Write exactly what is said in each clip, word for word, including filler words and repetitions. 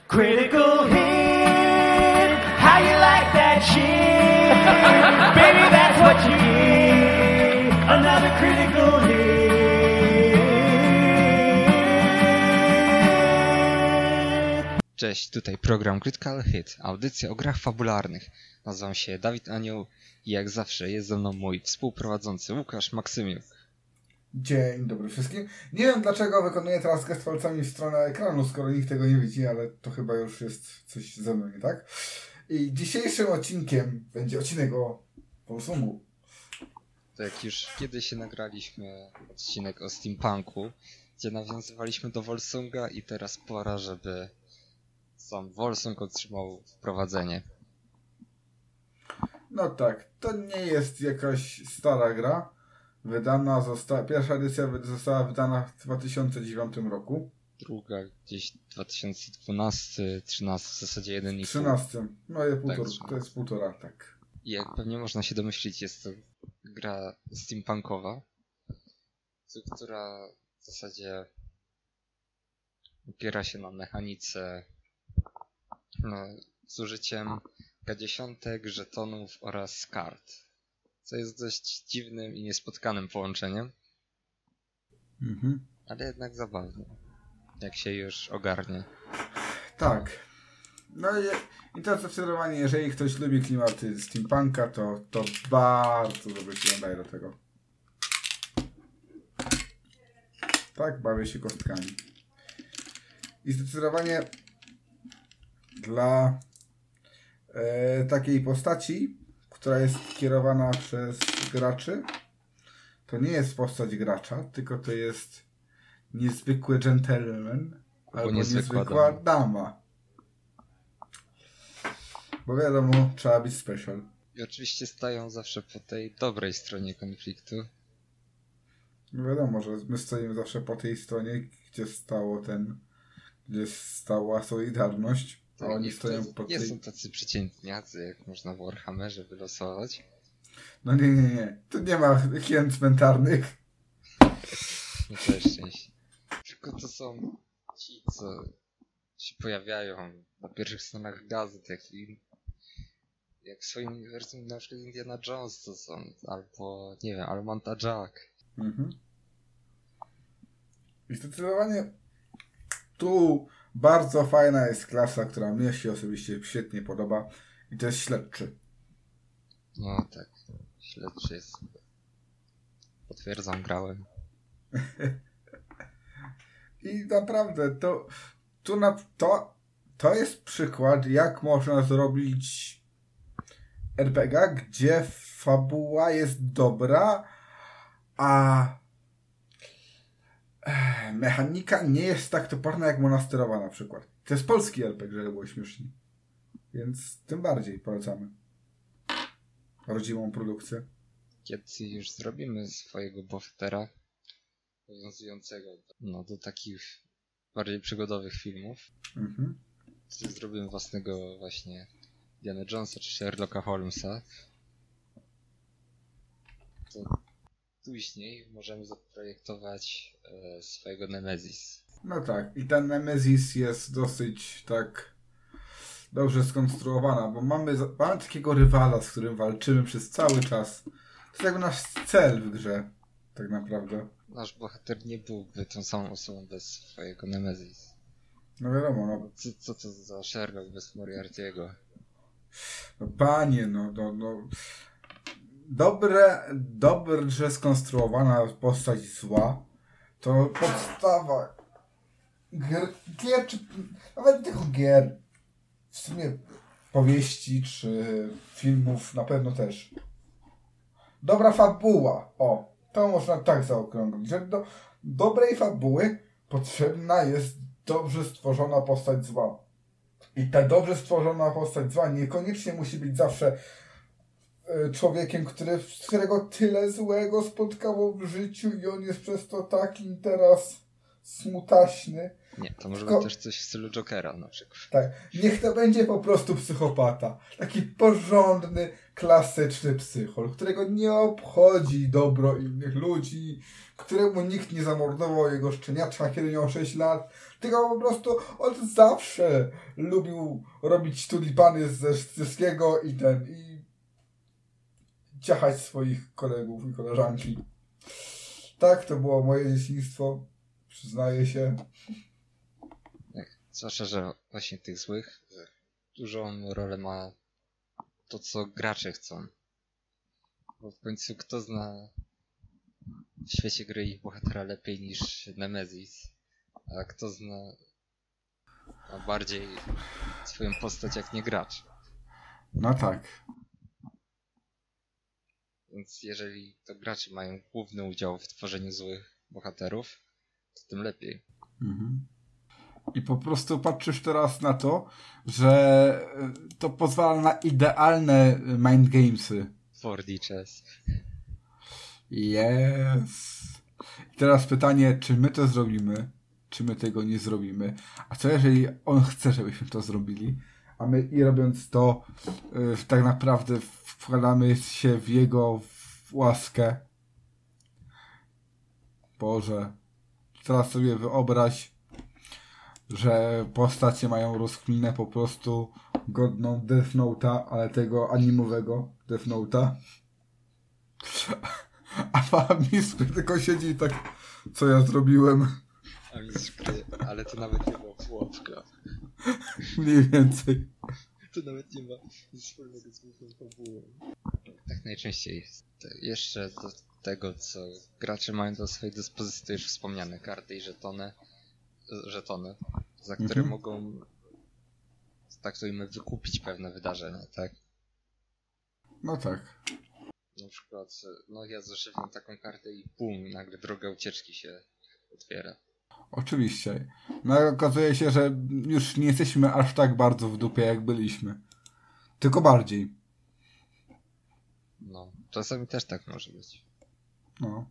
Critical hit, how you like that shit? Baby, that's what you get. Another critical hit. Cześć, tutaj program Critical Hit, audycja o grach fabularnych. Nazywam się Dawid Anioł i jak zawsze jest ze mną mój współprowadzący Łukasz Maksymiuk. Dzień dobry wszystkim. Nie wiem dlaczego wykonuję teraz gest palcami w stronę ekranu, skoro nikt tego nie widzi, ale to chyba już jest coś ze mną nie tak. I dzisiejszym odcinkiem będzie odcinek o Volsungu. To jak już kiedyś się nagraliśmy odcinek o steampunku, gdzie nawiązywaliśmy do Volsunga i teraz pora, żeby sam Volsung otrzymał wprowadzenie. No tak, to nie jest jakaś stara gra. Wydana została, pierwsza edycja została wydana w dwa tysiące dziewiątym roku. Druga gdzieś dwa tysiące dwunasty, trzynasty, w zasadzie jeden i pół. trzynasty, no jest półtora, Tak, to jest półtora, tak. I jak pewnie można się domyślić, jest to gra steampunkowa, która w zasadzie opiera się na mechanice no, z użyciem K dziesięć, żetonów oraz kart. Co jest dość dziwnym i niespotkanym połączeniem, Mhm. ale jednak zabawne, jak się już ogarnie. Tak. No i, i to zdecydowanie, jeżeli ktoś lubi klimaty steampunka, to, to bardzo dobrze się nadaje do tego. Tak, bawię się kostkami. I zdecydowanie dla e, takiej postaci, która jest kierowana przez graczy, to nie jest postać gracza, tylko to jest niezwykły gentleman albo niezwykła niezwykła dama. dama. Bo wiadomo, trzeba być special. I oczywiście stają zawsze po tej dobrej stronie konfliktu. No wiadomo, że my stoimy zawsze po tej stronie, gdzie stało ten, gdzie stała Solidarność, a Tak, oni i stoją to po nie tej... są tacy przeciętniacy, jak można w Warhammerze wylosować. No nie, nie, nie. Tu nie ma hien cmentarnych. No to szczęście. Tylko to są ci, co się pojawiają na pierwszych stronach gazet, jak, i, jak w swoim uniwersum na przykład Indiana Jones to są, albo nie wiem, Almanta Jack. Mhm. I zdecydowanie tu bardzo fajna jest klasa, która mnie się osobiście świetnie podoba i to jest śledczy. No tak, śledczy jest super. Potwierdzam, grałem. I naprawdę to, tu na, to, to jest przykład, jak można zrobić er pe gie, gdzie fabuła jest dobra, a mechanika nie jest tak toporna jak Monasterowa na przykład. To jest polski er pe gie, żeby było śmiesznie. Więc tym bardziej polecamy rodzimą produkcję. Kiedy już zrobimy swojego bohatera nawiązującego no, do takich bardziej przygodowych filmów, Mhm. to zrobimy własnego właśnie Indiana Jonesa czy Sherlocka Holmesa, to później możemy zaprojektować e, swojego Nemesis. No tak, i ten Nemesis jest dosyć tak dobrze skonstruowana, bo mamy, mamy takiego rywala, z którym walczymy przez cały czas. To jest jakby nasz cel w grze, tak naprawdę. Nasz bohater nie byłby tą samą osobą bez swojego Nemesis. No wiadomo, no, Co, co to za Sherlock bez Moriarty'ego? no panie, no, no, no. Dobre, dobrze skonstruowana postać zła to podstawa gier, gier czy nawet tylko gier, w sumie powieści czy filmów na pewno też. Dobra fabuła, o, to można tak zaokrąglić, że do dobrej fabuły potrzebna jest dobrze stworzona postać zła. I ta dobrze stworzona postać zła niekoniecznie musi być zawsze y, człowiekiem, który, którego tyle złego spotkało w życiu i on jest przez to takim teraz smutaśny. Nie, to może Tylko- być też coś w stylu Jokera na przykład. Tak, niech to będzie po prostu psychopata. Taki porządny, klasyczny psychol, którego nie obchodzi dobro innych ludzi, któremu nikt nie zamordował jego szczeniaczka, kiedy miał sześć lat, tylko po prostu od zawsze lubił robić tulipany ze wszystkiego i ten, i ciachać swoich kolegów i koleżanki. Tak, to było moje dzieciństwo, przyznaję się. Tak. Zwłaszcza, że właśnie tych złych że dużą rolę ma to, co gracze chcą. Bo w końcu kto zna w świecie gry ich bohatera lepiej niż Nemesis, a kto zna a bardziej swoją postać jak nie gracz. No tak. Więc jeżeli to gracze mają główny udział w tworzeniu złych bohaterów, to tym lepiej. Mhm. I po prostu patrzysz teraz na to, że to pozwala na idealne mind gamesy. cztery D chess. Yes. I teraz pytanie, czy my to zrobimy, czy my tego nie zrobimy. A co jeżeli on chce, żebyśmy to zrobili, a my i robiąc to yy, tak naprawdę wkładamy się w jego łaskę. Boże. Teraz sobie wyobraź, że postacie mają rozkminę po prostu godną Death Note'a, ale tego animowego Death Note'a. A pan mistrz tylko siedzi i tak, co ja zrobiłem? A mistrz gry, ale to nawet nie ma pułapka. Mniej więcej. To nawet nie ma nic wspólnego z główną fabułą. Tak najczęściej jest. Jeszcze do tego, co gracze mają do swojej dyspozycji, to już wspomniane karty i żetony, żetony, za które Mhm. mogą, tak to ujmę, wykupić pewne wydarzenia, tak? No tak. Na przykład, no ja zużywam taką kartę i bum, nagle droga ucieczki się otwiera. Oczywiście. No i okazuje się, że już nie jesteśmy aż tak bardzo w dupie, jak byliśmy. Tylko bardziej. No, czasami też tak może być. No.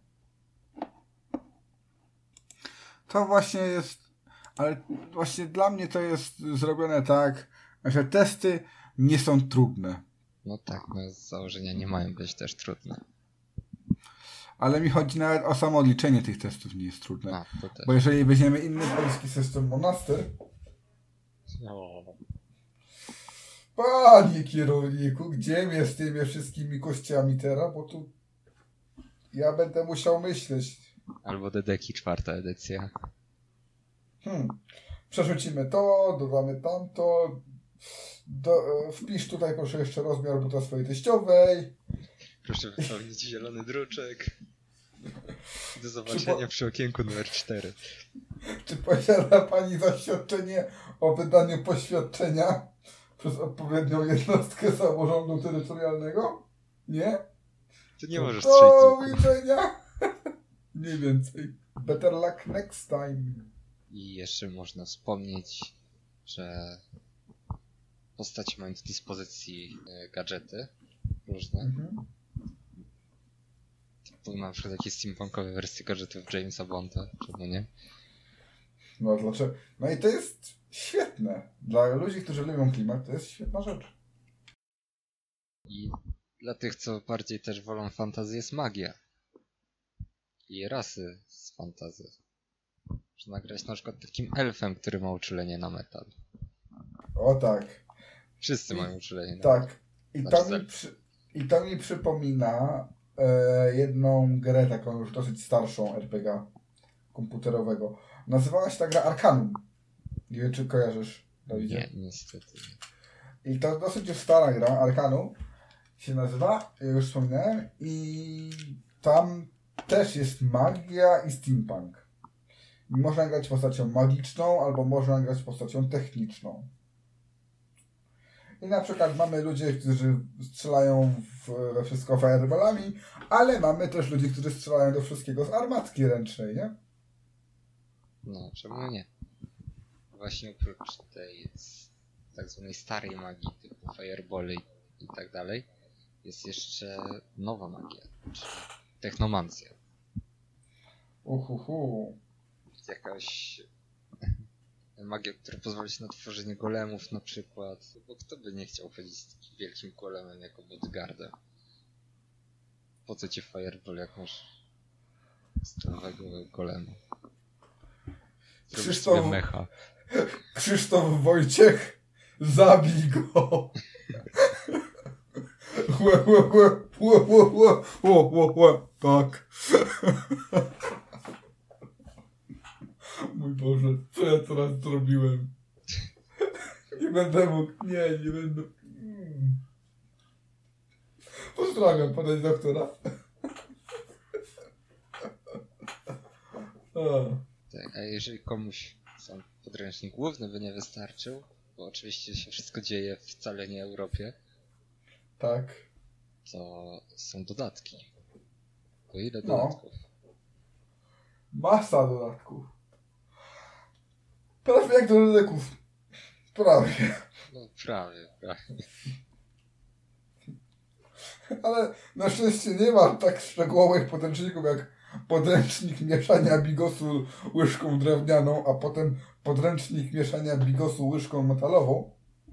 To właśnie jest... Ale właśnie dla mnie to jest zrobione tak, że testy nie są trudne. No tak, no z założenia nie mają być też trudne. Ale mi chodzi nawet o samo liczenie tych testów nie jest trudne. A, to też. Bo jeżeli weźmiemy inny polski system Monaster, No. panie kierowniku, gdzie mnie z tymi wszystkimi kościami teraz, bo tu ja będę musiał myśleć. Albo Dedeki czwarta edycja. Hmm. Przerzucimy to, dodamy tamto. Do, e, wpisz tutaj proszę jeszcze rozmiar buta swojej teściowej. Proszę wypełnić zielony druczek. Do zobaczenia przy okienku numer cztery. Czy posiada pani zaświadczenie o wydaniu poświadczenia przez odpowiednią jednostkę samorządu terytorialnego? Nie? Ty nie możesz Do strzelić. widzenia! Mniej więcej. Better luck next time. I jeszcze można wspomnieć, że postaci mają do dyspozycji e, gadżety różne. Mhm. Tu na przykład jakieś steampunkowe wersje gadżetów Jamesa Bonda, czemu nie? No dlaczego? No i to jest świetne. Dla ludzi, którzy lubią klimat, to jest świetna rzecz. I dla tych, co bardziej też wolą fantazję, jest magia. I rasy z fantazji. Można grać na przykład takim elfem, który ma uczulenie na metal. O tak. Wszyscy mają uczulenie na Tak. I Znaczy to mi, zel- przy, i to mi przypomina e, jedną grę taką już dosyć starszą er pe gie komputerowego. Nazywała się ta gra Arcanum. Nie wiem, czy kojarzysz, Dawidzie? Nie, niestety. I to dosyć już stara gra, Arcanum się nazywa, ja już wspominałem, i tam też jest magia i steampunk. Można grać postacią magiczną, albo można grać postacią techniczną. I na przykład mamy ludzi, którzy strzelają w, we wszystko fireballami, ale mamy też ludzi, którzy strzelają do wszystkiego z armatki ręcznej, nie? No, czemu nie? Właśnie oprócz tej z tak zwanej starej magii, typu firebally i tak dalej, jest jeszcze nowa magia, czyli technomancja. Uhuhu. jakaś magia, która pozwoli ci na tworzenie golemów na przykład. Bo kto by nie chciał chodzić z takim wielkim golemem jako bodyguardem? Po co ci Fireball, jak masz stałego golema? Zrobisz Krzysztof- sobie mecha. Krzysztof Wojciech, zabij go! Łe, łe, łe, łe, łe, łe, łe, łe, łe. Tak. Mój Boże, co ja teraz zrobiłem? Nie będę mógł, nie, nie będę. Mm. Pozdrawiam pana doktora. A. Tak, a jeżeli komuś sam podręcznik główny by nie wystarczył, bo oczywiście się wszystko dzieje wcale nie Europie, Tak. to są dodatki. To ile No. dodatków? Masa dodatków. Prawie jak do leków. Prawie. No prawie, prawie. Ale na szczęście nie ma tak szczegółowych podręczników jak podręcznik mieszania bigosu łyżką drewnianą, a potem podręcznik mieszania bigosu łyżką metalową.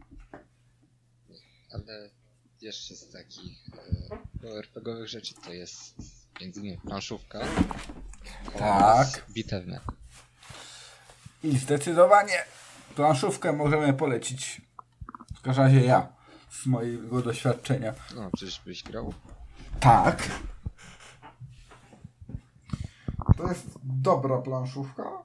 Ale jeszcze z takich e, er pe gie owych rzeczy to jest między innymi planszówka oraz Tak. bitewne. I zdecydowanie planszówkę możemy polecić. W każdym razie ja, z mojego doświadczenia. No przecież byś grał. Tak. To jest dobra planszówka.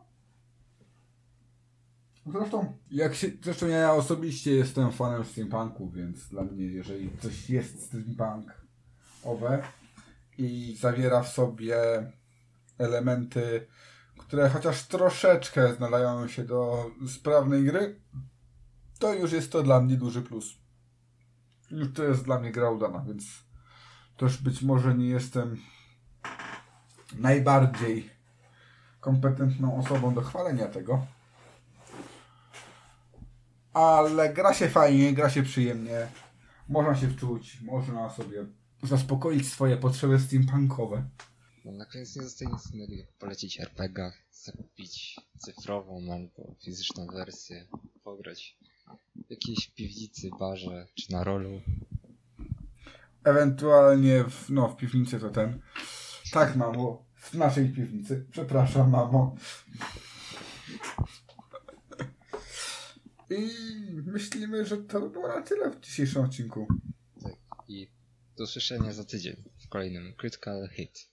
Zresztą, jak się, zresztą ja osobiście jestem fanem steampunku, więc dla mnie, jeżeli coś jest steampunkowe i zawiera w sobie elementy, które chociaż troszeczkę nadają się do sprawnej gry, to już jest to dla mnie duży plus. Już to jest dla mnie gra udana, więc też być może nie jestem najbardziej kompetentną osobą do chwalenia tego. Ale gra się fajnie, gra się przyjemnie. Można się wczuć, można sobie zaspokoić swoje potrzeby steampunkowe. No na koniec nie zostaje nic innego jak polecić er pe gie, zakupić cyfrową albo fizyczną wersję, pograć w jakiejś piwnicy, barze czy na rolu. Ewentualnie w, no, w piwnicy to ten. Tak, mamo, w naszej piwnicy. Przepraszam, mamo. I myślimy, że to było na tyle w dzisiejszym odcinku. Tak. I do usłyszenia za tydzień w kolejnym Critical Hit.